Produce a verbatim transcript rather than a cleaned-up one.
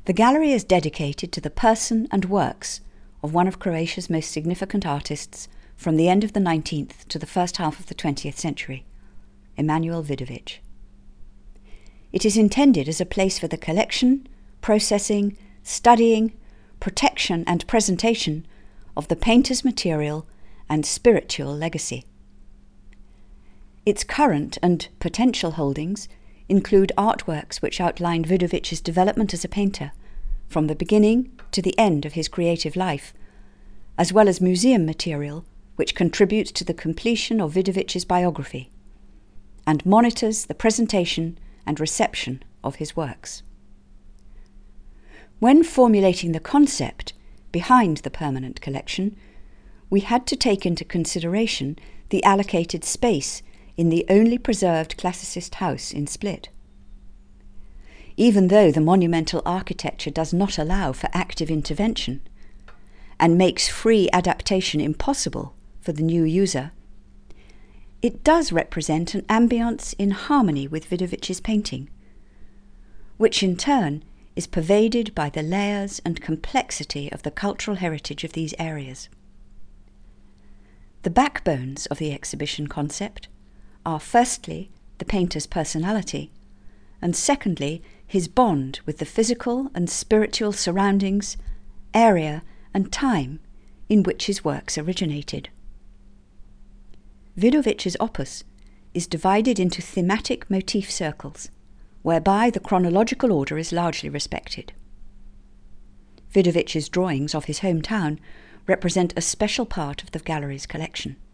The gallery is dedicated to the person and works of one of Croatia's most significant artists from the end of the nineteenth to the first half of the twentieth century, Emanuel Vidovic. It is intended as a place for the collection, processing, studying, protection and presentation of the painter's material and spiritual legacy. Its current and potential holdings include artworks which outline Vidovic's development as a painter, from the beginning to the end of his creative life, as well as museum material which contributes to the completion of Vidovic's biography, and monitors the presentation and reception of his works. When formulating the concept behind the permanent collection, we had to take into consideration the allocated space in the only preserved classicist house in Split. Even though the monumental architecture does not allow for active intervention and makes free adaptation impossible for the new user, it does represent an ambience in harmony with Vidovic's painting, which in turn is pervaded by the layers and complexity of the cultural heritage of these areas. The backbones of the exhibition concept are firstly the painter's personality, and secondly his bond with the physical and spiritual surroundings, area and time in which his works originated. Vidovic's opus is divided into thematic motif circles, whereby the chronological order is largely respected. Vidovic's drawings of his hometown represent a special part of the gallery's collection.